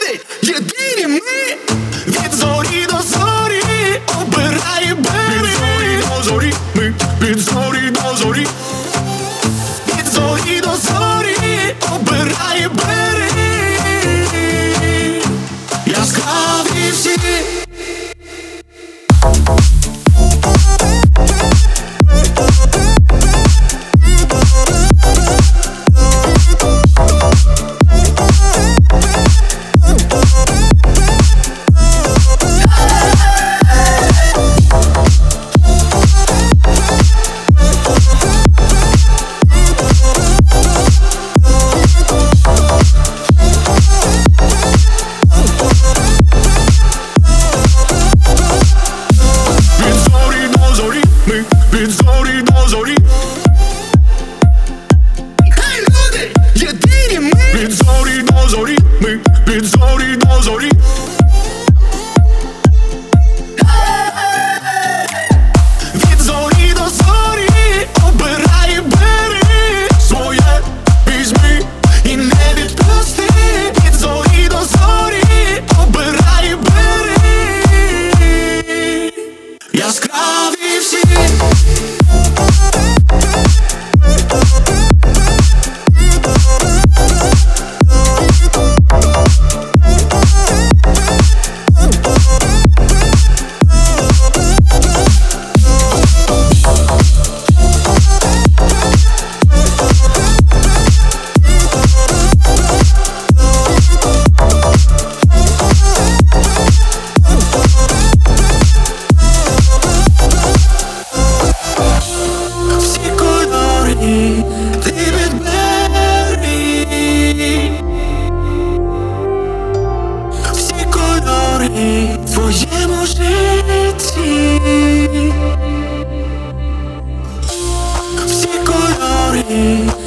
люди, єдині ми, від зорі до зорі, обирає берег. Від зорі до зорі, ми, від зорі до зорі, від зорі до зорі, обирає берег. Яскраві всі. Від зорі до зорі. Хей, люди, єдині ми, від зорі до зорі, ми, від зорі до зорі. Від зорі до зорі, обирає берег. Своє візьми і не відпусти. Від зорі до зорі, обирає берег. Яскраві всі. Ти відбери всі кольори в твоєму житті, всі кольори.